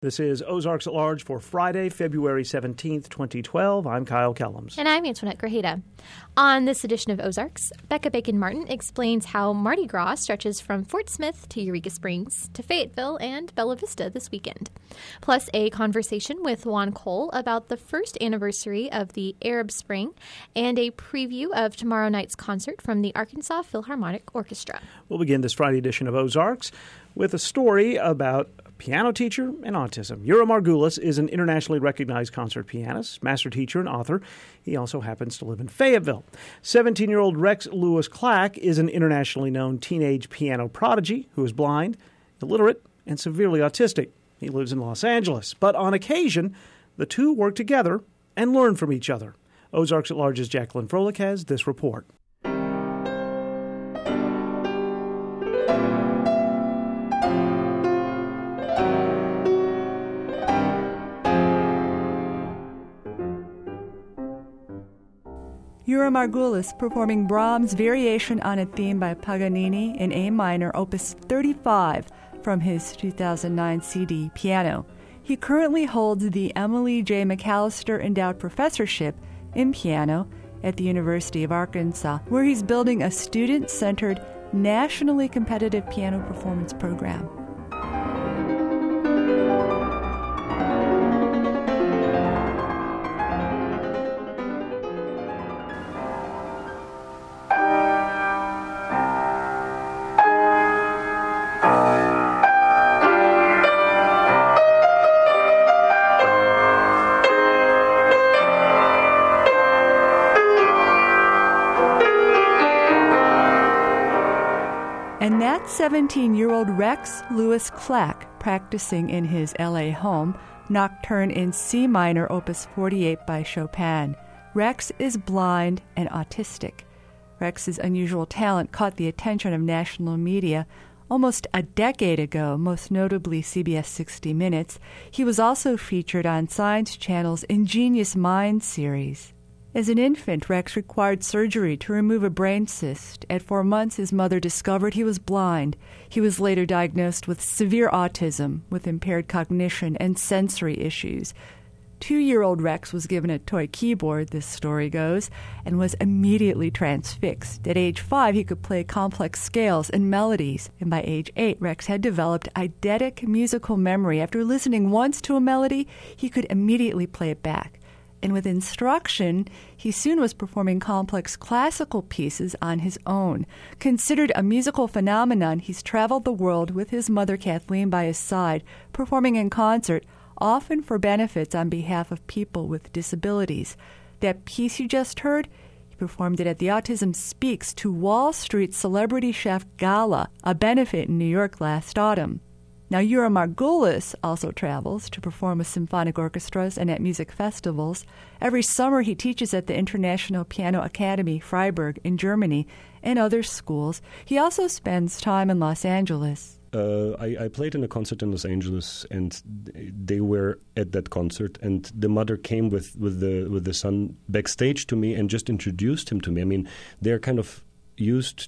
This is Ozarks at Large for Friday, February 17th, 2012. I'm Kyle Kellums. And I'm Antoinette Grajeda. On this edition of Ozarks, Becca Bacon-Martin explains how Mardi Gras stretches from Fort Smith to Eureka Springs to Fayetteville and Bella Vista this weekend. Plus a conversation with Juan Cole about the first anniversary of the Arab Spring and a preview of tomorrow night's concert from the Arkansas Philharmonic Orchestra. We'll begin this Friday edition of Ozarks with a story about a piano teacher and autism. Yura Margulis is an internationally recognized concert pianist, master teacher, and author. He also happens to live in Fayetteville. 17-year-old Rex Lewis Clack is an internationally known teenage piano prodigy who is blind, illiterate, and severely autistic. He lives in Los Angeles. But on occasion, the two work together and learn from each other. Ozarks at Large's Jacqueline Froelich has this report. Yura Margulis performing Brahms' Variation on a Theme by Paganini in A minor, opus 35, from his 2009 CD, Piano. He currently holds the Emily J. McAllister Endowed Professorship in Piano at the University of Arkansas, where he's building a student-centered, nationally competitive piano performance program. And that's 17-year-old Rex Lewis Clack practicing in his L.A. home, Nocturne in C minor, opus 48 by Chopin. Rex is blind and autistic. Rex's unusual talent caught the attention of national media almost a decade ago, most notably CBS 60 Minutes. He was also featured on Science Channel's Ingenious Minds series. As an infant, Rex required surgery to remove a brain cyst. At 4 months, his mother discovered he was blind. He was later diagnosed with severe autism, with impaired cognition and sensory issues. 2-year-old Rex was given a toy keyboard, this story goes, and was immediately transfixed. At age 5, he could play complex scales and melodies, and by age 8, Rex had developed eidetic musical memory. After listening once to a melody, he could immediately play it back. And with instruction, he soon was performing complex classical pieces on his own. Considered a musical phenomenon, he's traveled the world with his mother Kathleen by his side, performing in concert, often for benefits on behalf of people with disabilities. That piece you just heard, he performed it at the Autism Speaks to Wall Street Celebrity Chef Gala, a benefit in New York last autumn. Now, Yura Margulis also travels to perform with symphonic orchestras and at music festivals. Every summer, he teaches at the International Piano Academy, Freiburg, in Germany, and other schools. He also spends time in Los Angeles. I played in a concert in Los Angeles, and they were at that concert, and the mother came with the son backstage to me and just introduced him to me. I mean, they're kind of used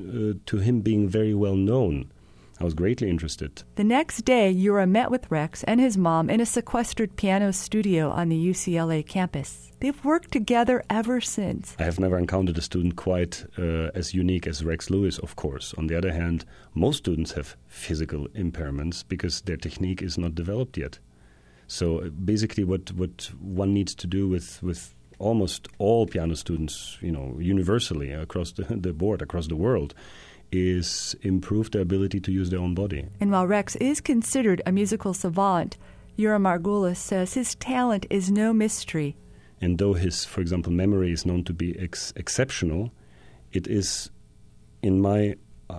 to him being very well known. I was greatly interested. The next day, Yura met with Rex and his mom in a sequestered piano studio on the UCLA campus. They've worked together ever since. I have never encountered a student quite as unique as Rex Lewis, of course. On the other hand, most students have physical impairments because their technique is not developed yet. So basically what one needs to do with almost all piano students, universally across the board, across the world, is improve their ability to use their own body. And while Rex is considered a musical savant, Yura Margulis says his talent is no mystery. And though his, for example, memory is known to be exceptional, it is, in my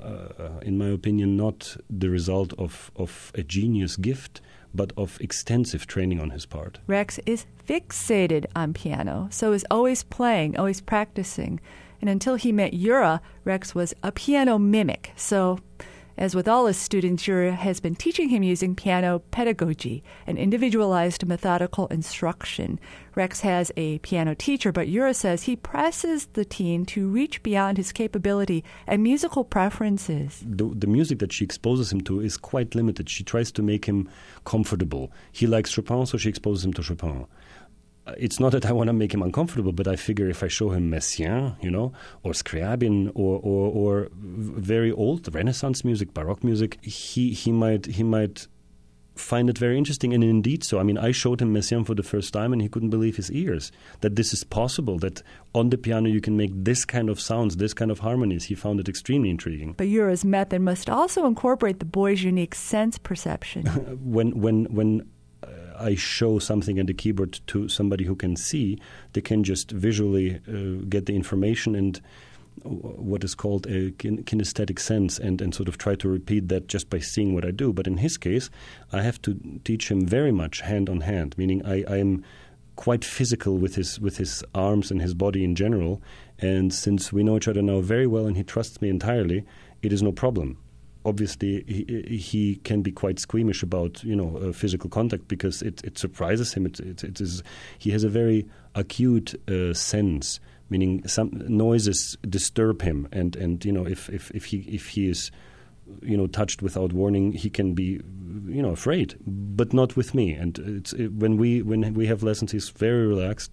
opinion, not the result of a genius gift, but of extensive training on his part. Rex is fixated on piano, so is always playing, always practicing. And until he met Yura, Rex was a piano mimic. So As with all his students, Yura has been teaching him using piano pedagogy, an individualized methodical instruction. Rex has a piano teacher, but Yura says he presses the teen to reach beyond his capability and musical preferences. The music that she exposes him to is quite limited. She tries to make him comfortable. He likes Chopin, so she exposes him to Chopin. It's not that I want to make him uncomfortable, but I figure if I show him Messiaen, or Scriabin, or very old Renaissance music, Baroque music, he might find it very interesting, and indeed so. I mean, I showed him Messiaen for the first time, and he couldn't believe his ears, that this is possible, that on the piano you can make this kind of sounds, this kind of harmonies. He found it extremely intriguing. But Yura's method must also incorporate the boy's unique sense perception. When I show something on the keyboard to somebody who can see, they can just visually get the information and what is called a kinesthetic sense and sort of try to repeat that just by seeing what I do. But in his case, I have to teach him very much hand on hand, meaning I am quite physical with his arms and his body in general. And since we know each other now very well and he trusts me entirely, it is no problem. Obviously, he can be quite squeamish about physical contact because it surprises him. He has a very acute sense, meaning some noises disturb him, and if he is touched without warning, he can be afraid, but not with me. And when we have lessons, he's very relaxed.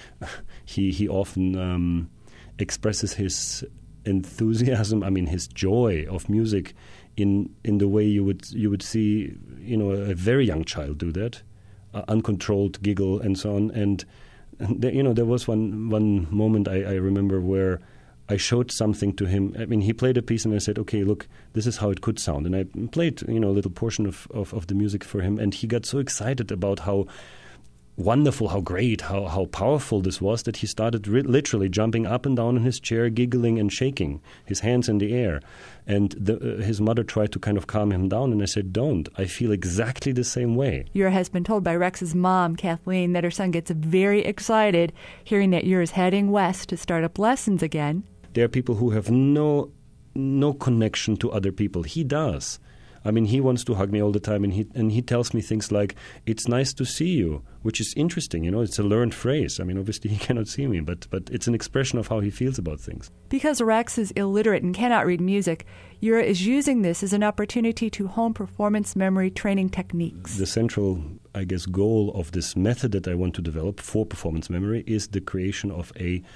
He often expresses his enthusiasm, his joy of music in the way you would see a very young child do that, uncontrolled giggle and so on. And there was one moment I remember where I showed something to him. He played a piece and I said, okay, look, this is how it could sound. And I played a little portion of the music for him, and he got so excited about how wonderful, how great, how powerful this was, that he started literally jumping up and down in his chair, giggling and shaking, his hands in the air. And his mother tried to kind of calm him down, and I said, don't. I feel exactly the same way. Yura has been told by Rex's mom, Kathleen, that her son gets very excited hearing that Yura is heading west to start up lessons again. There are people who have no connection to other people. He does. He wants to hug me all the time, and he tells me things like, it's nice to see you, which is interesting. It's a learned phrase. Obviously he cannot see me, but it's an expression of how he feels about things. Because Rex is illiterate and cannot read music, Yura is using this as an opportunity to hone performance memory training techniques. The central, goal of this method that I want to develop for performance memory is the creation of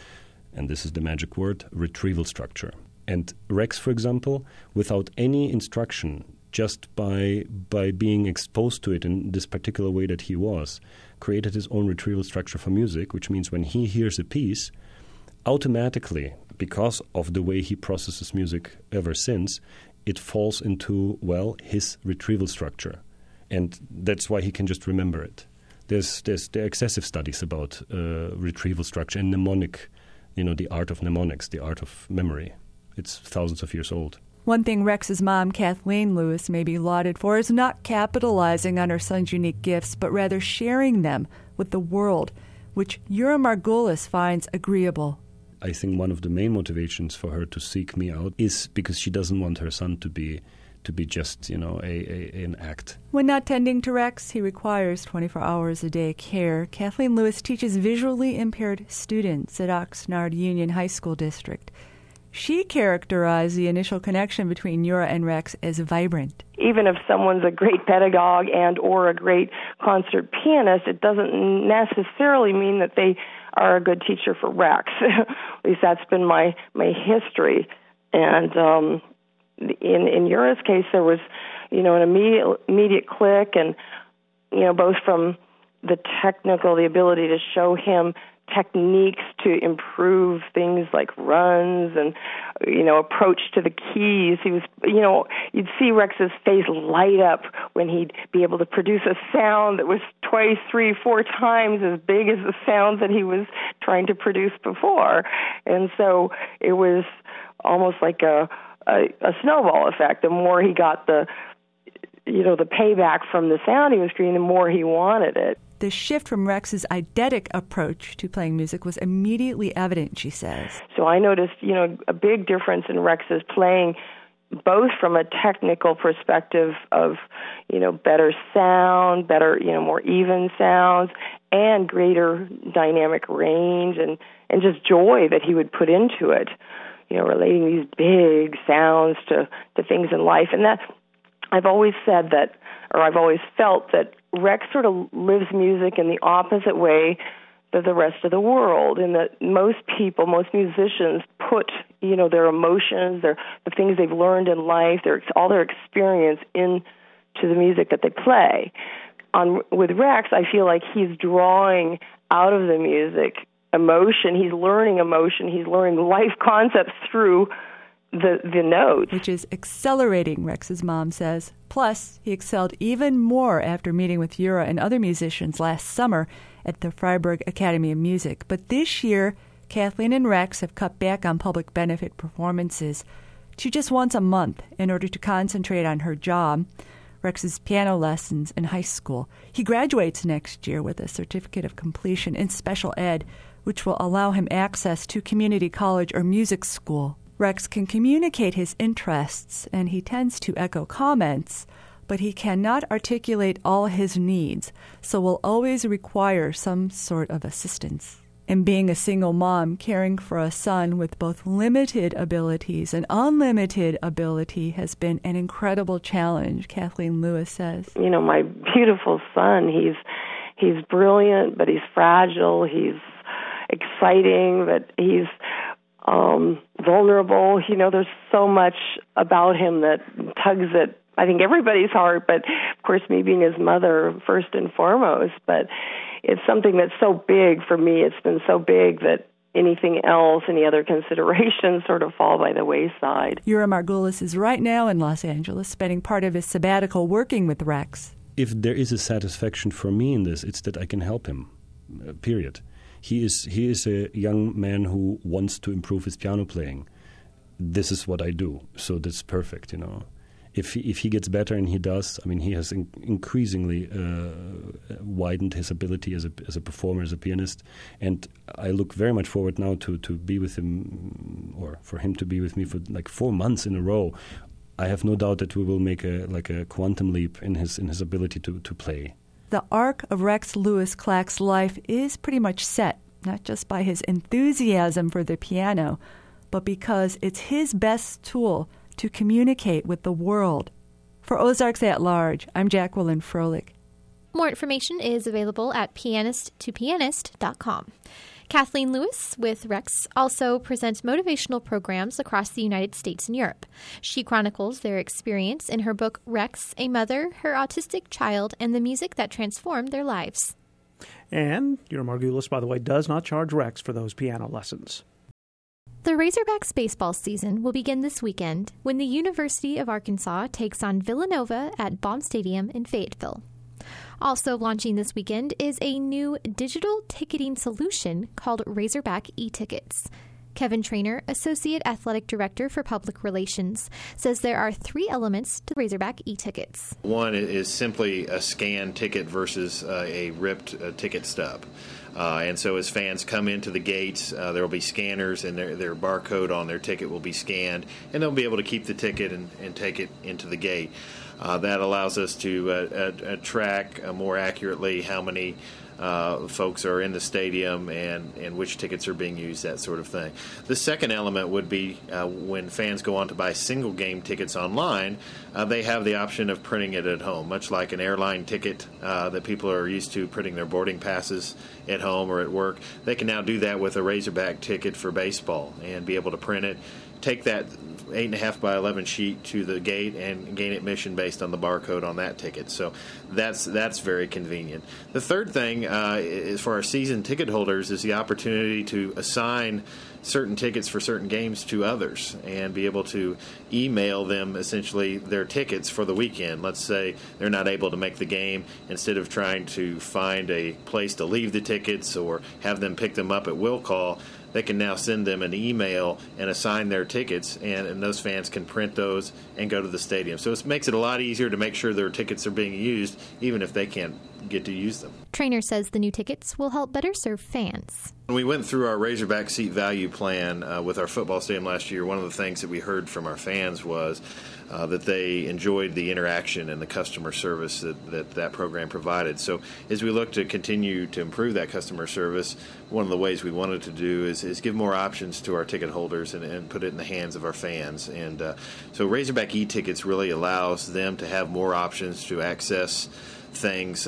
and this is the magic word, retrieval structure. And Rex, for example, without any instruction, just by being exposed to it in this particular way that he was, created his own retrieval structure for music, which means when he hears a piece, automatically, because of the way he processes music ever since, it falls into, his retrieval structure. And that's why he can just remember it. There are excessive studies about retrieval structure and mnemonic, the art of mnemonics, the art of memory. It's thousands of years old. One thing Rex's mom, Kathleen Lewis, may be lauded for is not capitalizing on her son's unique gifts, but rather sharing them with the world, which Yura Margulis finds agreeable. I think one of the main motivations for her to seek me out is because she doesn't want her son to be just, an act. When not tending to Rex, he requires 24 hours a day care. Kathleen Lewis teaches visually impaired students at Oxnard Union High School District. She characterized the initial connection between Yura and Rex as vibrant. Even if someone's a great pedagogue and or a great concert pianist, it doesn't necessarily mean that they are a good teacher for Rex. At least that's been my history. And in Yura's case, there was, an immediate click, and both from the ability to show him techniques to improve things like runs and, approach to the keys. He was, you'd see Rex's face light up when he'd be able to produce a sound that was twice, 3, 4 times as big as the sounds that he was trying to produce before. And so it was almost like a snowball effect. The more he got the payback from the sound he was creating, the more he wanted it. The shift from Rex's eidetic approach to playing music was immediately evident, she says. So I noticed, a big difference in Rex's playing both from a technical perspective of, better sound, better, more even sounds, and greater dynamic range and just joy that he would put into it, relating these big sounds to things in life. And that I've always said that, or I've always felt that Rex sort of lives music in the opposite way than the rest of the world, in that most musicians put, their emotions, the things they've learned in life, all their experience into the music that they play. With Rex, I feel like he's drawing out of the music emotion. He's learning emotion. He's learning life concepts through the notes. Which is accelerating, Rex's mom says. Plus, he excelled even more after meeting with Yura and other musicians last summer at the Freiburg Academy of Music. But this year, Kathleen and Rex have cut back on public benefit performances to just once a month in order to concentrate on her job, Rex's piano lessons in high school. He graduates next year with a certificate of completion in special ed, which will allow him access to community college or music school. Rex can communicate his interests, and he tends to echo comments, but he cannot articulate all his needs, so will always require some sort of assistance. And being a single mom, caring for a son with both limited abilities and unlimited ability has been an incredible challenge, Kathleen Lewis says. My beautiful son, he's brilliant, but he's fragile. He's exciting, but he's vulnerable. There's so much about him that tugs at, I think, everybody's heart, but of course me being his mother first and foremost. But it's something that's so big for me. It's been so big that anything else, any other considerations sort of fall by the wayside. Yura Margulis is right now in Los Angeles, spending part of his sabbatical working with Rex. If there is a satisfaction for me in this, it's that I can help him, period. He is a young man who wants to improve his piano playing. This is what I do, so that's perfect, If he gets better, and he does, he has increasingly widened his ability as a performer, as a pianist, and I look very much forward now to be with him, or for him to be with me for like 4 months in a row. I have no doubt that we will make a quantum leap in his ability to play. The arc of Rex Lewis Clack's life is pretty much set, not just by his enthusiasm for the piano, but because it's his best tool to communicate with the world. For Ozarks at Large, I'm Jacqueline Froelich. More information is available at pianisttopianist.com. Kathleen Lewis with Rex also presents motivational programs across the United States and Europe. She chronicles their experience in her book, Rex, A Mother, Her Autistic Child, and the Music That Transformed Their Lives. And Yura Margulis, by the way, does not charge Rex for those piano lessons. The Razorbacks baseball season will begin this weekend when the University of Arkansas takes on Villanova at Baum Stadium in Fayetteville. Also launching this weekend is a new digital ticketing solution called Razorback e-Tickets. Kevin Trainer, Associate Athletic Director for Public Relations, says there are 3 elements to Razorback e-Tickets. One is simply a scanned ticket versus a ripped ticket stub. And so as fans come into the gates, there will be scanners, and their barcode on their ticket will be scanned, and they'll be able to keep the ticket and take it into the gate. That allows us to track more accurately how many folks are in the stadium and which tickets are being used, that sort of thing. The second element would be when fans go on to buy single game tickets online, they have the option of printing it at home, much like an airline ticket that people are used to printing their boarding passes at home or at work. They can now do that with a Razorback ticket for baseball and be able to print it, take that 8.5 by 11 sheet to the gate and gain admission based on the barcode on that ticket. So that's very convenient. The third thing is for our season ticket holders is the opportunity to assign certain tickets for certain games to others and be able to email them essentially their tickets for the weekend. Let's say they're not able to make the game. Instead of trying to find a place to leave the tickets or have them pick them up at will call, they can now send them an email and assign their tickets, and those fans can print those and go to the stadium. So it makes it a lot easier to make sure their tickets are being used, even if they can't get to use them. Trainer says the new tickets will help better serve fans. When we went through our Razorback seat value plan with our football stadium last year, one of the things that we heard from our fans was that they enjoyed the interaction and the customer service that program provided. So as we look to continue to improve that customer service, one of the ways we wanted to do is give more options to our ticket holders and put it in the hands of our fans. And so Razorback e-tickets really allows them to have more options to access things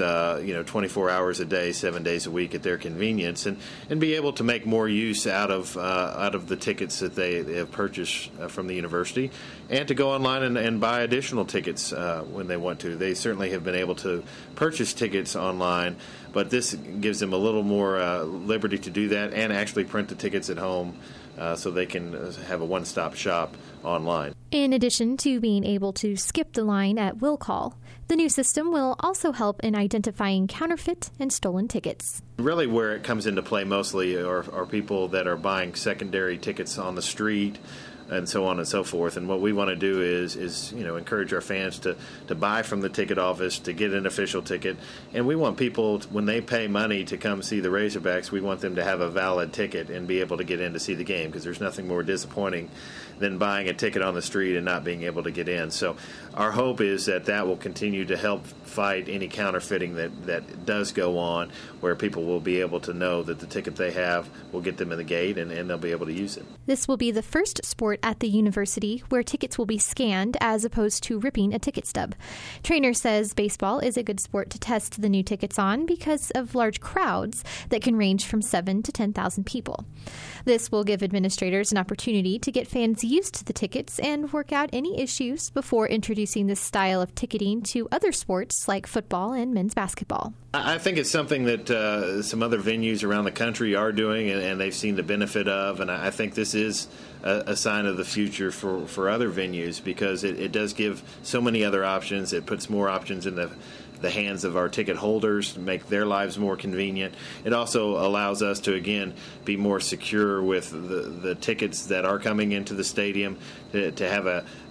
24 hours a day, 7 days a week at their convenience, and be able to make more use out of the tickets that they have purchased from the university, and to go online and buy additional tickets when they want to. They certainly have been able to purchase tickets online, but this gives them a little more liberty to do that and actually print the tickets at home so they can have a one-stop shop online. In addition to being able to skip the line at will call, the new system will also help in identifying counterfeit and stolen tickets. Really where it comes into play mostly are people that are buying secondary tickets on the street and so on and so forth. And what we want to do is encourage our fans to buy from the ticket office, to get an official ticket. And we want people, when they pay money to come see the Razorbacks, we want them to have a valid ticket and be able to get in to see the game, because there's nothing more disappointing than buying a ticket on the street and not being able to get in. So our hope is that will continue to help fight any counterfeiting that does go on, where people will be able to know that the ticket they have will get them in the gate and they'll be able to use it. This will be the first sport at the university where tickets will be scanned as opposed to ripping a ticket stub. Trainer says baseball is a good sport to test the new tickets on because of large crowds that can range from 7,000 to 10,000 people. This will give administrators an opportunity to get fans used to the tickets and work out any issues before introducing this style of ticketing to other sports like football and men's basketball. I think it's something that some other venues around the country are doing, and they've seen the benefit of, and I think this is a sign of the future for other venues, because it does give so many other options. It puts more options in the hands of our ticket holders to make their lives more convenient. It also allows us to, again, be more secure with the tickets that are coming into the stadium, to have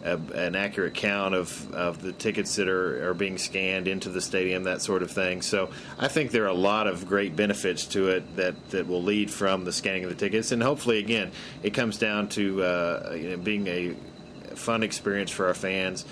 an accurate count of the tickets that are being scanned into the stadium, that sort of thing. So I think there are a lot of great benefits to it that will lead from the scanning of the tickets. And hopefully, again, it comes down to being a fun experience for our fans.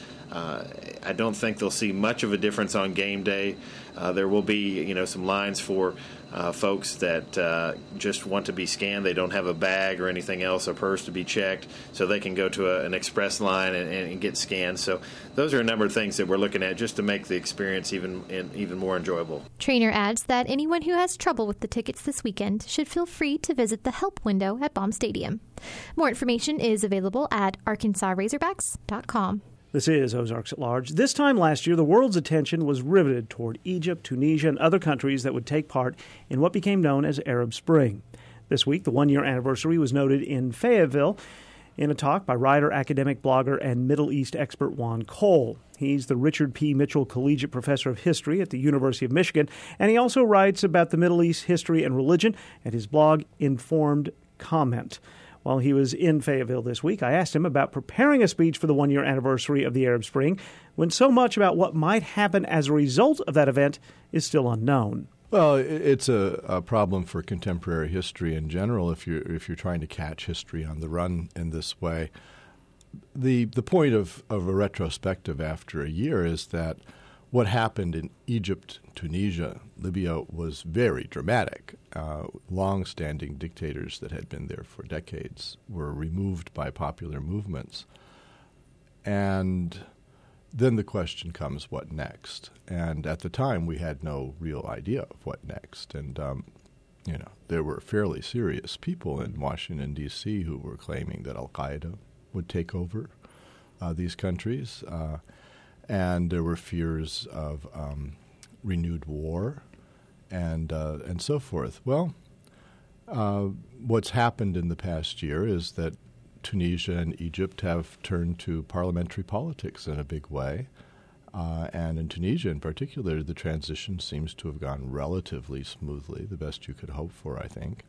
I don't think they'll see much of a difference on game day. There will be, some lines for folks that just want to be scanned. They don't have a bag or anything else, a purse to be checked, so they can go to an express line and get scanned. So those are a number of things that we're looking at just to make the experience even more enjoyable. Trainer adds that anyone who has trouble with the tickets this weekend should feel free to visit the help window at Baum Stadium. More information is available at ArkansasRazorbacks.com. This is Ozarks at Large. This time last year, the world's attention was riveted toward Egypt, Tunisia, and other countries that would take part in what became known as Arab Spring. This week, the one-year anniversary was noted in Fayetteville in a talk by writer, academic, blogger, and Middle East expert Juan Cole. He's the Richard P. Mitchell Collegiate Professor of History at the University of Michigan, and he also writes about the Middle East history and religion at his blog Informed Comment. While he was in Fayetteville this week, I asked him about preparing a speech for the one-year anniversary of the Arab Spring, when so much about what might happen as a result of that event is still unknown. Well, it's a problem for contemporary history in general if you're trying to catch history on the run in this way. The point of a retrospective after a year is that what happened in Egypt, Tunisia, Libya was very dramatic. Long-standing dictators that had been there for decades were removed by popular movements. And then the question comes, what next? And at the time, we had no real idea of what next. And, there were fairly serious people in Washington, D.C. who were claiming that al-Qaeda would take over these countries. And there were fears of renewed war and so forth. Well, what's happened in the past year is that Tunisia and Egypt have turned to parliamentary politics in a big way. And in Tunisia in particular, the transition seems to have gone relatively smoothly, the best you could hope for, I think.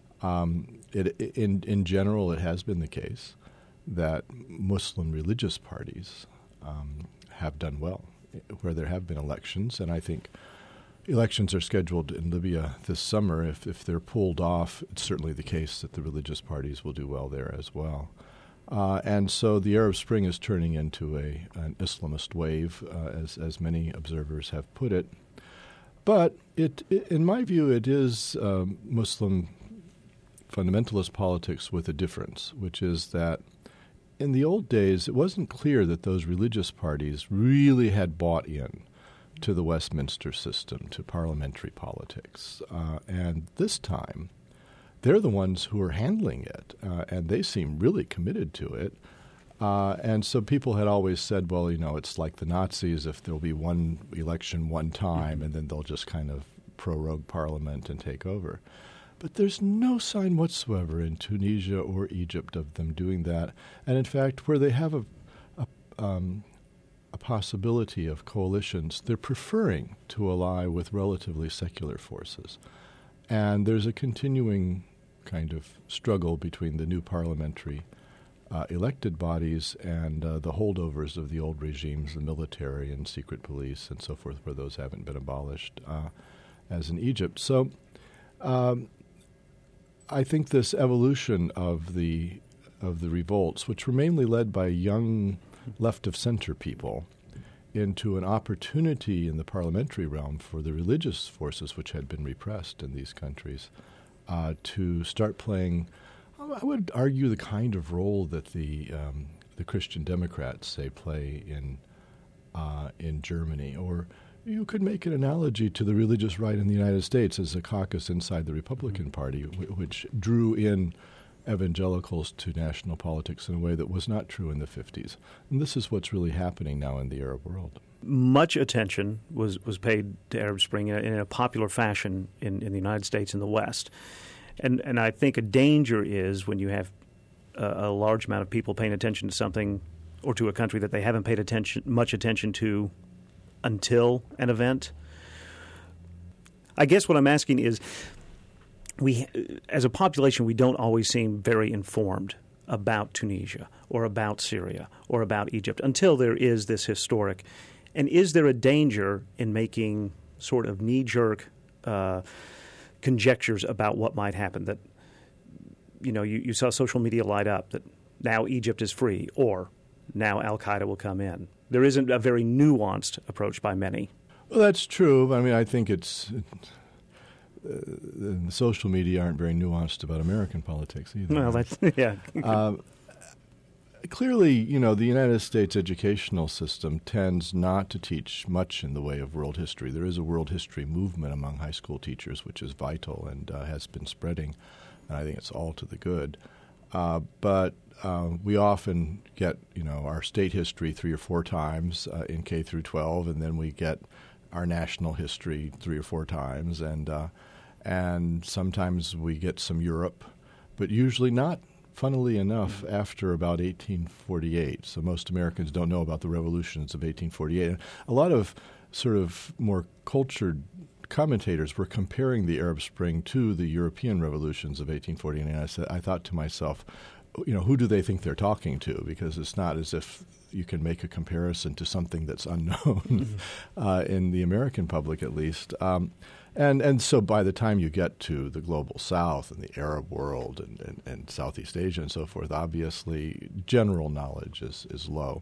In general, it has been the case that Muslim religious parties have done well where there have been elections, and I think elections are scheduled in Libya this summer. If they're pulled off, it's certainly the case that the religious parties will do well there as well. And so the Arab Spring is turning into an Islamist wave, as many observers have put it. But in my view, it is Muslim fundamentalist politics with a difference, which is that in the old days, it wasn't clear that those religious parties really had bought in to the Westminster system, to parliamentary politics. And this time, they're the ones who are handling it, and they seem really committed to it. And so people had always said, well, it's like the Nazis, if there'll be one election one time, and then they'll just kind of prorogue parliament and take over. But there's no sign whatsoever in Tunisia or Egypt of them doing that. And in fact, where they have a possibility of coalitions, they're preferring to ally with relatively secular forces. And there's a continuing kind of struggle between the new parliamentary elected bodies and the holdovers of the old regimes, the military and secret police and so forth, where those haven't been abolished, as in Egypt. So I think this evolution of the revolts, which were mainly led by young left-of-center people, into an opportunity in the parliamentary realm for the religious forces which had been repressed in these countries to start playing, I would argue, the kind of role that the Christian Democrats, say, play in Germany. Or you could make an analogy to the religious right in the United States as a caucus inside the Republican Party, which drew in evangelicals to national politics in a way that was not true in the 50s. And this is what's really happening now in the Arab world. Much attention was paid to Arab Spring in a popular fashion in the United States and the West. And I think a danger is when you have a large amount of people paying attention to something or to a country that they haven't paid much attention to until an event. I guess what I'm asking is, we, as a population, we don't always seem very informed about Tunisia or about Syria or about Egypt until there is this historic. And is there a danger in making sort of knee-jerk conjectures about what might happen? That, you saw social media light up that now Egypt is free or now Al-Qaeda will come in. There isn't a very nuanced approach by many. Well, that's true. I mean, I think the social media aren't very nuanced about American politics either. Well, that's, yeah. Clearly, the United States educational system tends not to teach much in the way of world history. There is a world history movement among high school teachers, which is vital and has been spreading, and I think it's all to the good. But we often get, our state history 3 or 4 times in K through 12, and then we get our national history 3 or 4 times, and sometimes we get some Europe, but usually not, funnily enough, after about 1848. So most Americans don't know about the revolutions of 1848. A lot of sort of more cultured commentators were comparing the Arab Spring to the European revolutions of 1848, and I thought to myself, who do they think they're talking to? Because it's not as if you can make a comparison to something that's unknown in the American public, at least. And so by the time you get to the global South and the Arab world and Southeast Asia and so forth, obviously general knowledge is low.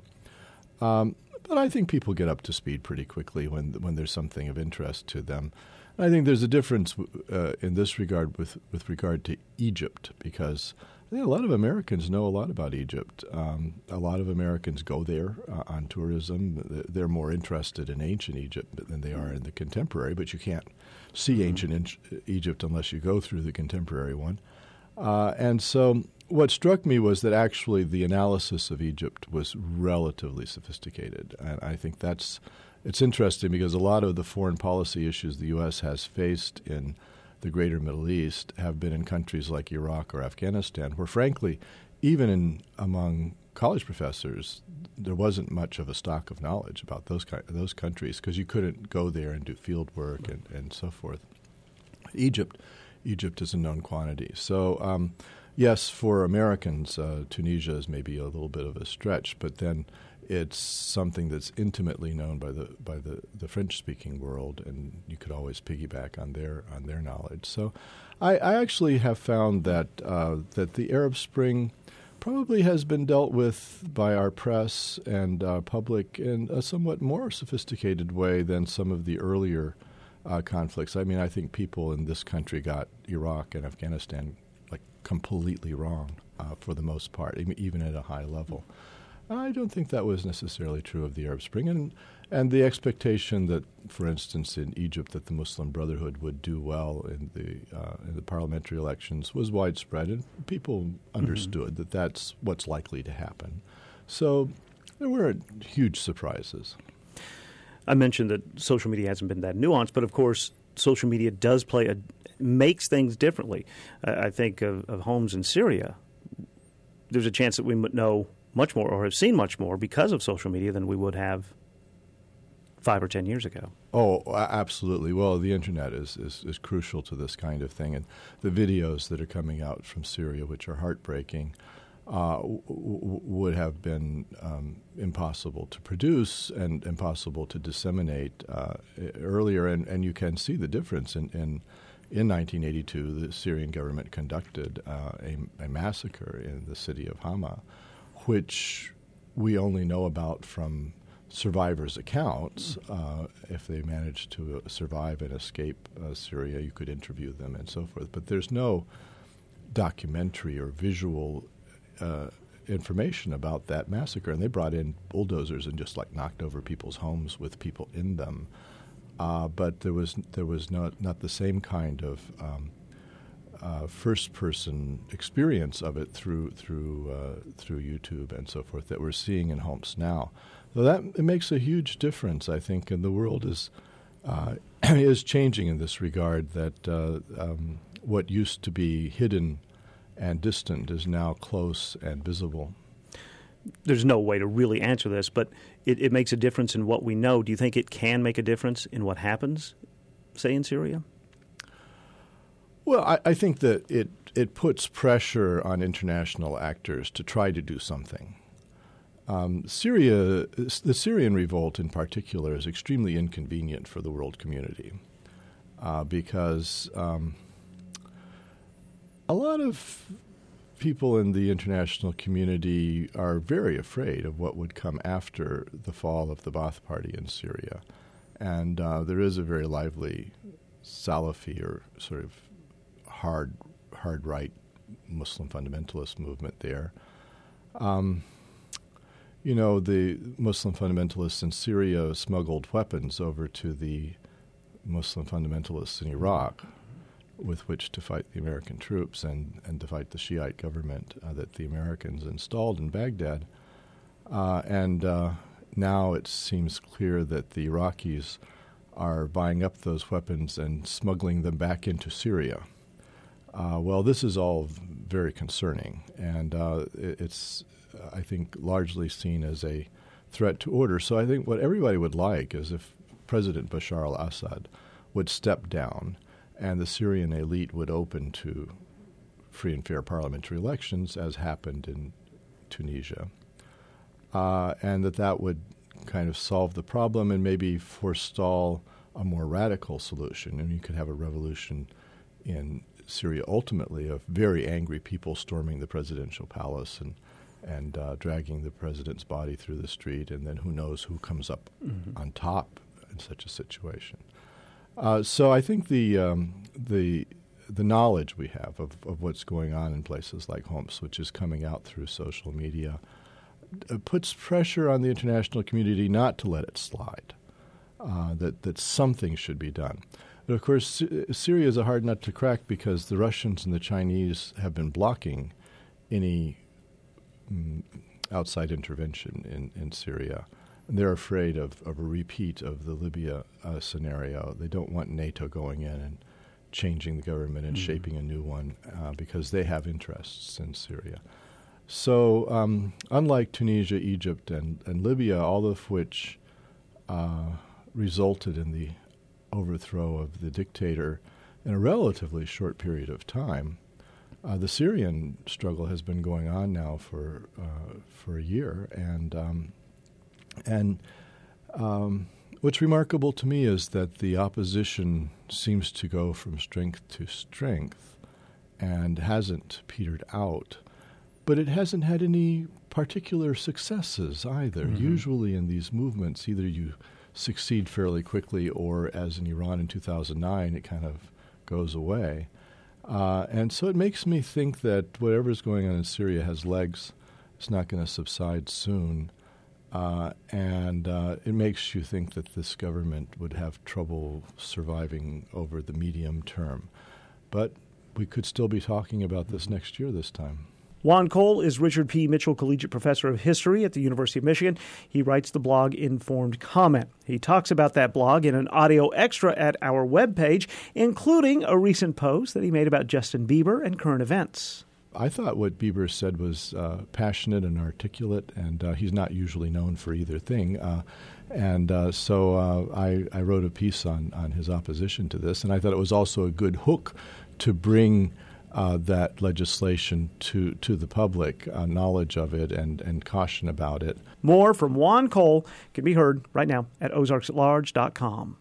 But I think people get up to speed pretty quickly when there's something of interest to them. And I think there's a difference in this regard with regard to Egypt, because I think a lot of Americans know a lot about Egypt. A lot of Americans go there on tourism. They're more interested in ancient Egypt than they are in the contemporary, but you can't see ancient Egypt unless you go through the contemporary one. And so what struck me was that actually the analysis of Egypt was relatively sophisticated. And I think it's interesting because a lot of the foreign policy issues the U.S. has faced in the greater Middle East have been in countries like Iraq or Afghanistan, where, frankly, even among college professors, there wasn't much of a stock of knowledge about those countries because you couldn't go there and do field work and so forth. Egypt is a known quantity. So, yes, for Americans, Tunisia is maybe a little bit of a stretch, but then It's something that's intimately known by the French-speaking world, and you could always piggyback on their knowledge. So, I actually have found that that the Arab Spring probably has been dealt with by our press and public in a somewhat more sophisticated way than some of the earlier conflicts. I mean, I think people in this country got Iraq and Afghanistan like completely wrong for the most part, even at a high level. I don't think that was necessarily true of the Arab Spring, and the expectation that, for instance, in Egypt, that the Muslim Brotherhood would do well in the parliamentary elections was widespread, and people understood that that's what's likely to happen. So there weren't huge surprises. I mentioned that social media hasn't been that nuanced, but of course, social media does makes things differently. I think of homes in Syria. There's a chance that we would know much more or have seen much more because of social media than we would have 5 or 10 years ago. Oh, absolutely. Well, the Internet is crucial to this kind of thing. And the videos that are coming out from Syria, which are heartbreaking, would have been impossible to produce and impossible to disseminate earlier. And you can see the difference. In 1982, the Syrian government conducted a massacre in the city of Hama, which we only know about from survivors' accounts. If they managed to survive and escape Syria, you could interview them and so forth. But there's no documentary or visual information about that massacre. And they brought in bulldozers and just knocked over people's homes with people in them. But there was not the same kind of first-person experience of it through YouTube and so forth that we're seeing in Homs now. So it makes a huge difference, I think, and the world is changing in this regard. That what used to be hidden and distant is now close and visible. There's no way to really answer this, but it makes a difference in what we know. Do you think it can make a difference in what happens, say, in Syria? Well, I think that it puts pressure on international actors to try to do something. The Syrian revolt in particular is extremely inconvenient for the world community because a lot of people in the international community are very afraid of what would come after the fall of the Ba'ath Party in Syria. And there is a very lively Salafi or sort of hard right Muslim fundamentalist movement there. The Muslim fundamentalists in Syria smuggled weapons over to the Muslim fundamentalists in Iraq with which to fight the American troops and to fight the Shiite government that the Americans installed in Baghdad. And now it seems clear that the Iraqis are buying up those weapons and smuggling them back into Syria. Well, this is all very concerning, and it's, I think, largely seen as a threat to order. So I think what everybody would like is if President Bashar al-Assad would step down and the Syrian elite would open to free and fair parliamentary elections, as happened in Tunisia, and that would kind of solve the problem and maybe forestall a more radical solution. And you could have a revolution in Syria ultimately of very angry people storming the presidential palace and dragging the president's body through the street, and then who knows who comes up on top in such a situation. So I think the knowledge we have of what's going on in places like Homs, which is coming out through social media, puts pressure on the international community not to let it slide, that something should be done. But of course, Syria is a hard nut to crack because the Russians and the Chinese have been blocking any outside intervention in Syria. And they're afraid of a repeat of the Libya scenario. They don't want NATO going in and changing the government and shaping a new one because they have interests in Syria. So unlike Tunisia, Egypt, and Libya, all of which resulted in the overthrow of the dictator in a relatively short period of time, the Syrian struggle has been going on now for a year, and And what's remarkable to me is that the opposition seems to go from strength to strength and hasn't petered out. But it hasn't had any particular successes either. Mm-hmm. Usually in these movements, either you succeed fairly quickly or, as in Iran in 2009, it kind of goes away. And so it makes me think that whatever's going on in Syria has legs. It's not going to subside soon. And it makes you think that this government would have trouble surviving over the medium term. But we could still be talking about this next year this time. Juan Cole is Richard P. Mitchell Collegiate Professor of History at the University of Michigan. He writes the blog Informed Comment. He talks about that blog in an audio extra at our webpage, including a recent post that he made about Justin Bieber and current events. I thought what Bieber said was passionate and articulate, and he's not usually known for either thing. So I wrote a piece on his opposition to this, and I thought it was also a good hook to bring that legislation to the public, knowledge of it and caution about it. More from Juan Cole can be heard right now at ozarksatlarge.com.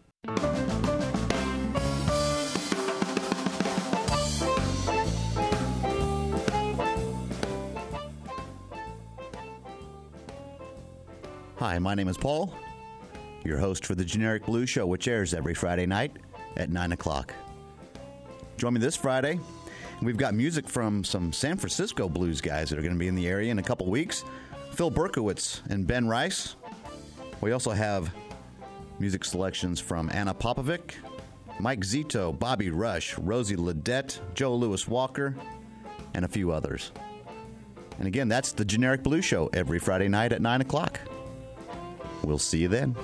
Hi, my name is Paul, your host for the Generic Blues Show, which airs every Friday night at 9 o'clock. Join me this Friday. We've got music from some San Francisco blues guys that are going to be in the area in a couple weeks. Phil Berkowitz and Ben Rice. We also have music selections from Anna Popovic, Mike Zito, Bobby Rush, Rosie Ledette, Joe Louis Walker, and a few others. And again, that's the Generic Blues Show every Friday night at 9 o'clock. We'll see you then.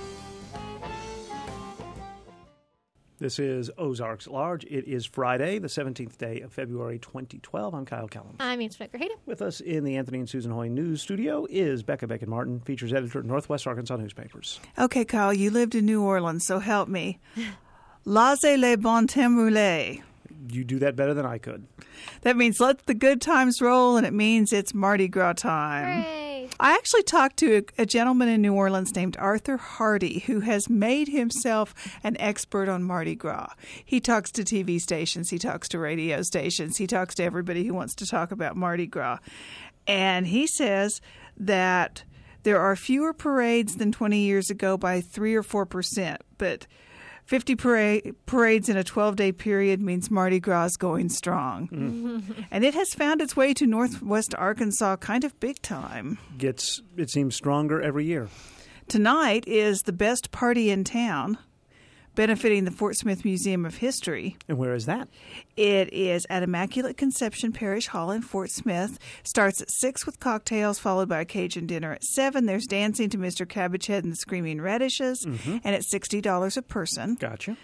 This is Ozarks at Large. It is Friday, the 17th day of February 2012. I'm Kyle Kellum. I'm Ian Schmidt-Graham. With us in the Anthony and Susan Hoy News Studio is Becca Bacon-Martin, features editor at Northwest Arkansas Newspapers. Okay, Kyle, you lived in New Orleans, so help me. Laissez les bon temps rouler. You do that better than I could. That means let the good times roll, and it means it's Mardi Gras time. Hooray! I actually talked to a gentleman in New Orleans named Arthur Hardy, who has made himself an expert on Mardi Gras. He talks to TV stations, he talks to radio stations, he talks to everybody who wants to talk about Mardi Gras. And he says that there are fewer parades than 20 years ago by 3 or 4%, but 50 parades in a 12-day period means Mardi Gras is going strong. And it has found its way to Northwest Arkansas kind of big time. It seems stronger every year. Tonight is the best party in town, benefiting the Fort Smith Museum of History. And where is that? It is at Immaculate Conception Parish Hall in Fort Smith. Starts at 6 with cocktails, followed by a Cajun dinner at 7. There's dancing to Mr. Cabbagehead and the Screaming Radishes, and it's $60 a person. Gotcha.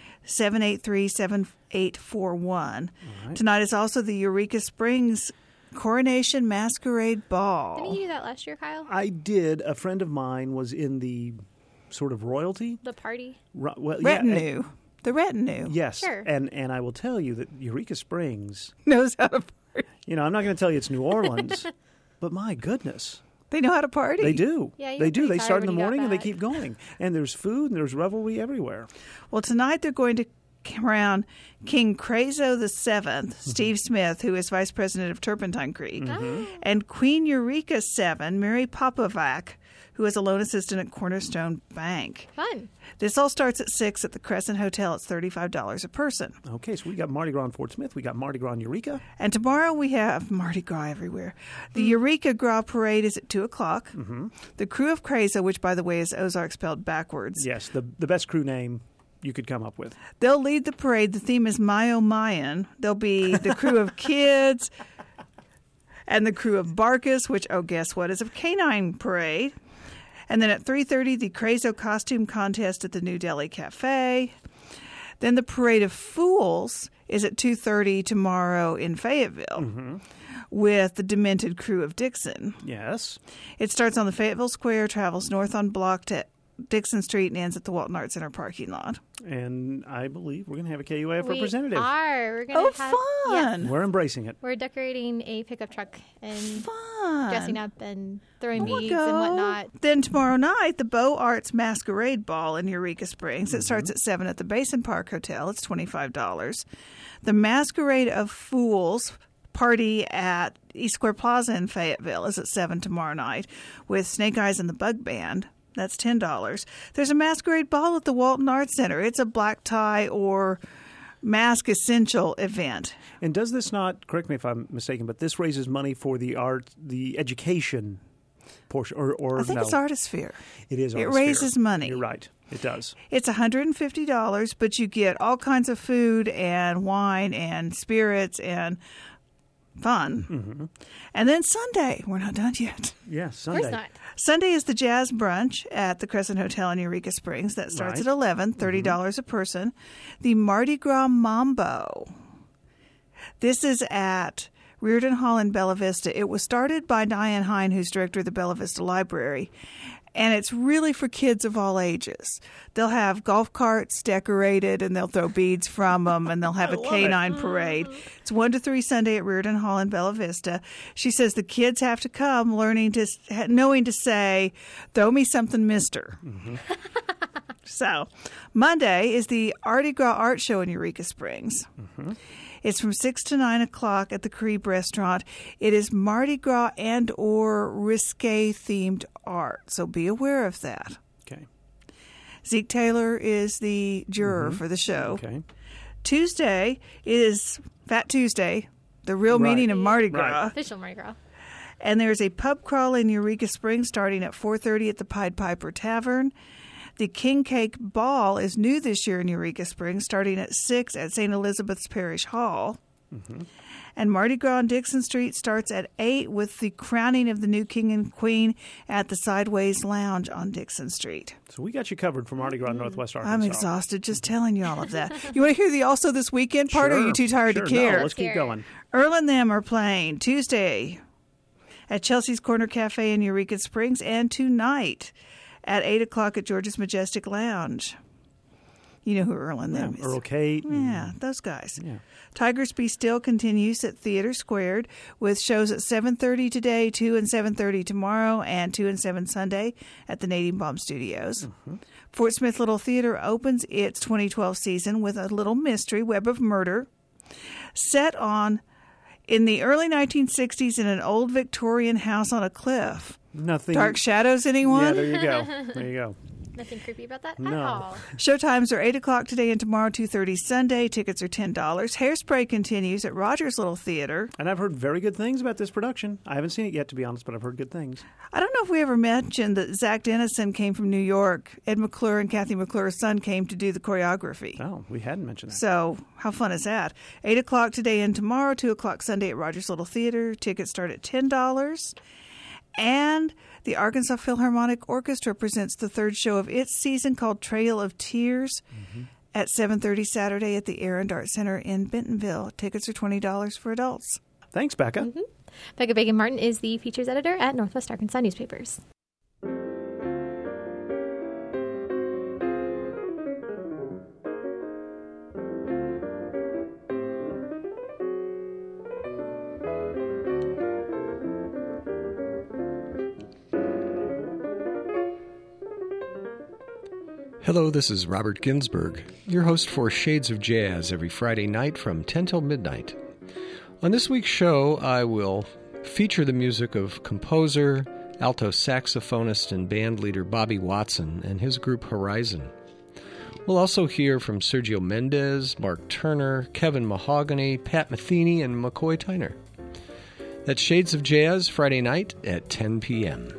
783-7841. Right. Tonight is also the Eureka Springs Coronation Masquerade Ball. Didn't you do that last year, Kyle? I did. A friend of mine was in the sort of royalty. The party? Retinue. The retinue. Yes. Sure. And I will tell you that Eureka Springs Knows how to party. I'm not going to tell you it's New Orleans, but my goodness. They know how to party. They do. Yeah, you they were do. pretty They start in tired the when you morning got and they back. keep going. And there's food and there's revelry everywhere. Well, tonight they're going to crown King Crazo VII, Steve Smith, who is vice president of Turpentine Creek, and Queen Eureka VII, Mary Popovac, who is a loan assistant at Cornerstone Bank. Fun. This all starts at 6 at the Crescent Hotel. It's $35 a person. Okay, so we got Mardi Gras in Fort Smith. We got Mardi Gras in Eureka. And tomorrow we have Mardi Gras everywhere. The Eureka Gras Parade is at 2 o'clock. The Crew of Crazo, which, by the way, is Ozark spelled backwards. Yes, the best crew name you could come up with. They'll lead the parade. The theme is Mayo Mayan. There'll be the Crew of Kids and the Crew of Barkus, which, guess what, is a canine parade. And then at 3:30, the Crazo costume contest at the New Delhi Cafe. Then the Parade of Fools is at 2:30 tomorrow in Fayetteville with the Demented Crew of Dixon. Yes. It starts on the Fayetteville Square, travels north on Block to Dixon Street and ends at the Walton Arts Center parking lot. And I believe we're going to have a KUAF We representative. are. We're gonna have, fun! Yes. We're embracing it. We're decorating a pickup truck and Fun! dressing up and throwing We'll beads go. and whatnot. Then tomorrow night, the Beaux Arts Masquerade Ball in Eureka Springs. It starts at 7 at the Basin Park Hotel. It's $25. The Masquerade of Fools party at East Square Plaza in Fayetteville is at 7 tomorrow night with Snake Eyes and the Bug Band. That's $10. There's a masquerade ball at the Walton Arts Center. It's a black tie or mask essential event. And does this not, correct me if I'm mistaken, but this raises money for the art, the education portion, or I think no? it's Artisphere. It is It Artisphere. raises money. You're right. It does. It's $150, but you get all kinds of food and wine and spirits and fun. Mm-hmm. And then Sunday, we're not done yet. Yeah, Of Sunday. course not. Sunday is the Jazz Brunch at the Crescent Hotel in Eureka Springs. That starts Right. at 11, $30 a person. The Mardi Gras Mambo. This is at Reardon Hall in Bella Vista. It was started by Diane Hine, who's director of the Bella Vista Library. And it's really for kids of all ages. They'll have golf carts decorated, and they'll throw beads from them, and they'll have a canine parade. It's 1 to 3 Sunday at Reardon Hall in Bella Vista. She says the kids have to come knowing to say, "Throw me something, mister." So, Monday is the Mardi Gras Art Show in Eureka Springs. It's from 6 to 9 o'clock at the Crebe Restaurant. It is Mardi Gras and or risque themed art, so be aware of that. Okay. Zeke Taylor is the juror for the show. Okay. Tuesday is Fat Tuesday, the real Right. meaning of Mardi Right. Gras. Official Mardi Gras. And there's a pub crawl in Eureka Springs starting at 4:30 at the Pied Piper Tavern. The King Cake Ball is new this year in Eureka Springs, starting at 6 at St. Elizabeth's Parish Hall. And Mardi Gras on Dixon Street starts at 8 with the crowning of the new king and queen at the Sideways Lounge on Dixon Street. So we got you covered for Mardi Gras in Northwest Arkansas. I'm exhausted just telling you all of that. You want to hear the also this weekend part, or are you too tired Sure. to care? No, let's keep going. Earl and them are playing Tuesday at Chelsea's Corner Cafe in Eureka Springs, and tonight at 8 o'clock at George's Majestic Lounge. You know who Earl and them is. Earl Kate. Yeah, those guys. Yeah. Tigers Be Still continues at Theater Squared with shows at 7:30 today, 2 and 7:30 tomorrow, and 2 and 7 Sunday at the Nadine Baum Studios. Fort Smith Little Theater opens its 2012 season with a little mystery, Web of Murder, set in the early 1960s in an old Victorian house on a cliff. Nothing. Dark Shadows, anyone? Yeah, there you go. There you go. Nothing creepy about that at No. all. Showtimes are 8 o'clock today and tomorrow, 2:30 Sunday. Tickets are $10. Hairspray continues at Rogers Little Theater. And I've heard very good things about this production. I haven't seen it yet, to be honest, but I've heard good things. I don't know if we ever mentioned that Zach Dennison came from New York. Ed McClure and Kathy McClure's son came to do the choreography. Oh, we hadn't mentioned that. So how fun is that? 8 o'clock today and tomorrow, 2 o'clock Sunday at Rogers Little Theater. Tickets start at $10. And the Arkansas Philharmonic Orchestra presents the third show of its season called Trail of Tears at 7:30 Saturday at the Arend Art Center in Bentonville. Tickets are $20 for adults. Thanks, Becca. Becca Bacon Martin is the features editor at Northwest Arkansas Newspapers. Hello, this is Robert Ginsburg, your host for Shades of Jazz every Friday night from 10 till midnight. On this week's show, I will feature the music of composer, alto saxophonist, and band leader Bobby Watson and his group Horizon. We'll also hear from Sergio Mendes, Mark Turner, Kevin Mahogany, Pat Metheny, and McCoy Tyner. That's Shades of Jazz Friday night at 10 p.m.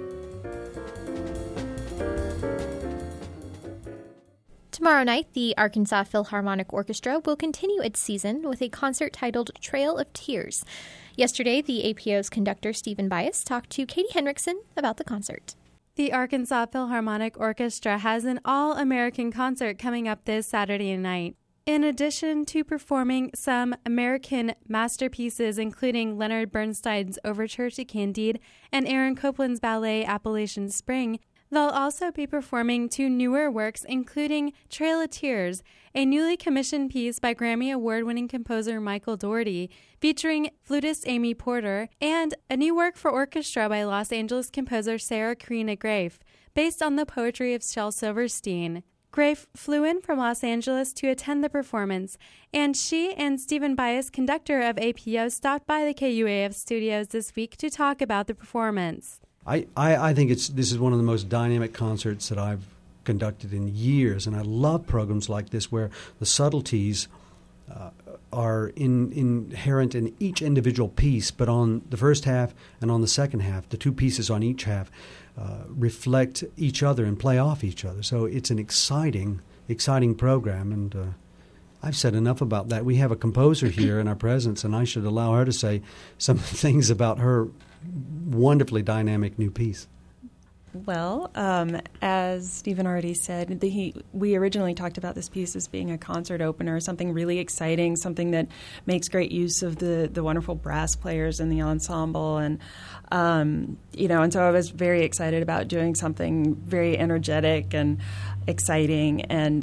Tomorrow night, the Arkansas Philharmonic Orchestra will continue its season with a concert titled Trail of Tears. Yesterday, the APO's conductor, Stephen Bias, talked to Katie Henriksen about the concert. The Arkansas Philharmonic Orchestra has an all-American concert coming up this Saturday night. In addition to performing some American masterpieces, including Leonard Bernstein's Overture to Candide and Aaron Copland's ballet Appalachian Spring, They'll also be performing 2 newer works, including Trail of Tears, a newly commissioned piece by Grammy Award-winning composer Michael Dougherty, featuring flutist Amy Porter, and a new work for orchestra by Los Angeles composer Sarah Karina Grafe, based on the poetry of Shel Silverstein. Grafe flew in from Los Angeles to attend the performance, and she and Stephen Bias, conductor of APO, stopped by the KUAF studios this week to talk about the performance. I think this is one of the most dynamic concerts that I've conducted in years, and I love programs like this where the subtleties are inherent in each individual piece, but on the first half and on the second half, the 2 pieces on each half reflect each other and play off each other. So it's an exciting program, and I've said enough about that. We have a composer here in our presence, and I should allow her to say some things about her wonderfully dynamic new piece. Well, as Stephen already said, we originally talked about this piece as being a concert opener, something really exciting, something that makes great use of the wonderful brass players in the ensemble, and and so I was very excited about doing something very energetic and exciting, and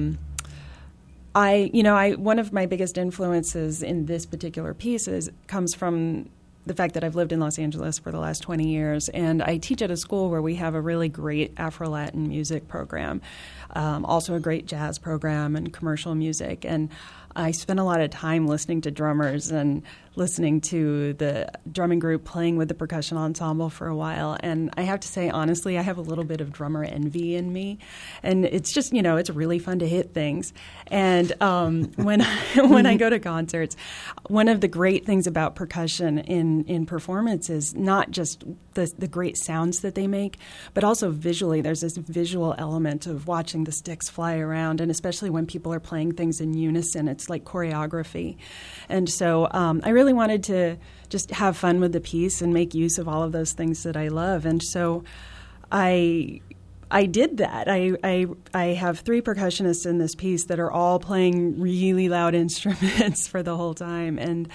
one of my biggest influences in this particular piece comes from the fact that I've lived in Los Angeles for the last 20 years, and I teach at a school where we have a really great Afro-Latin music program, also a great jazz program and commercial music. And I spent a lot of time listening to drummers and listening to the drumming group playing with the percussion ensemble for a while. And I have to say, honestly, I have a little bit of drummer envy in me. And it's just, it's really fun to hit things. And when I go to concerts, one of the great things about percussion in performance is not just the great sounds that they make, but also visually. There's this visual element of watching the sticks fly around, and especially when people are playing things in unison, it's like choreography. And so I really wanted to just have fun with the piece and make use of all of those things that I love. And so I did that. I have 3 percussionists in this piece that are all playing really loud instruments for the whole time,